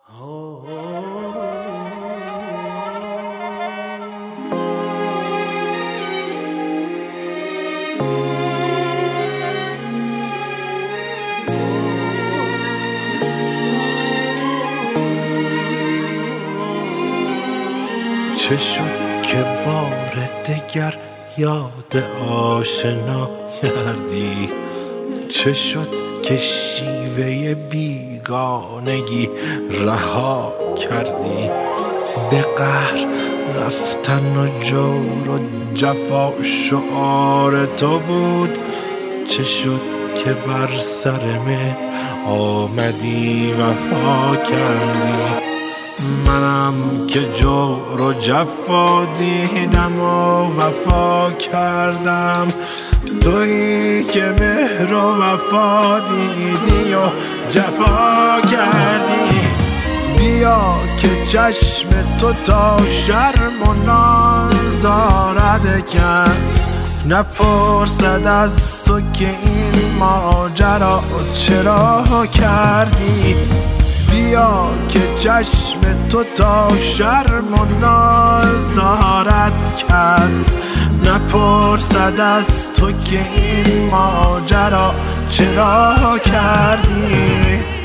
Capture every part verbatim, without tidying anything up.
چه شد که بار دگر یاد آشنا کردی؟ چه شد که شیوه بیگانگی رها کردی؟ به قهر رفتن و جور و جفا شعار تو بود. چه شد که بر سر مهر آمدی وفا کردی؟ منم که جور و جفا دیدم و وفا کردم، تویی که مهر و وفا دیدی و جفا کردی. بیا که چشم تو تا شرم و ناز دارد کس نپرسد از تو که این ماجرا چرا کردی. بیا که چشم تو تا شرم و ناز دارد کس نپرسد از تو که این ماجرا چرا کردی.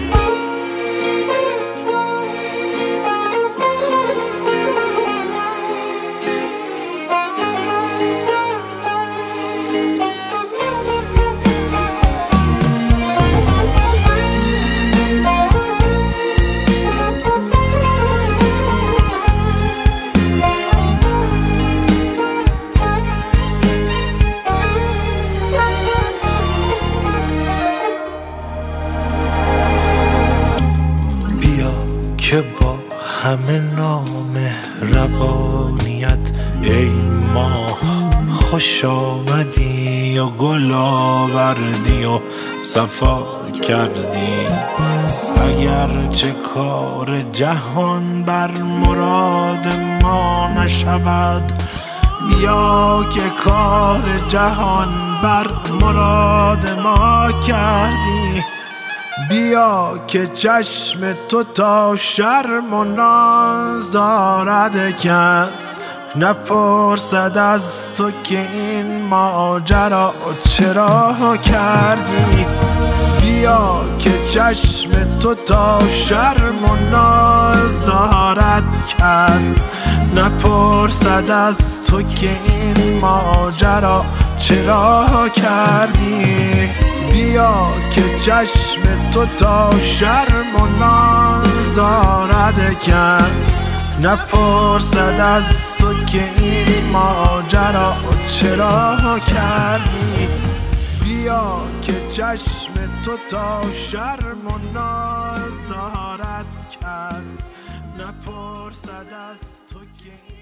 که با همه نامهربانیت ای ماه خوش آمدی و گل آوردی و صفا کردی. اگر چه کار جهان بر مراد ما نشود، بیا که کار جهان بر مراد ما کردی. بیا که چشم تو تا شرم و ناز دارد کس نپرسد از تو که این ماجرا چرا کردی. بیا که چشم تو تا شرم و ناز دارد کس نپرسد از تو که این ماجرا چرا کردی. بیا که چشم تو تا شرم و ناز دارد کس نپرسد از تو که این ماجرا چرا کردی. بیا که چشم تو تا شرم و ناز دارد کس نپرسد از تو که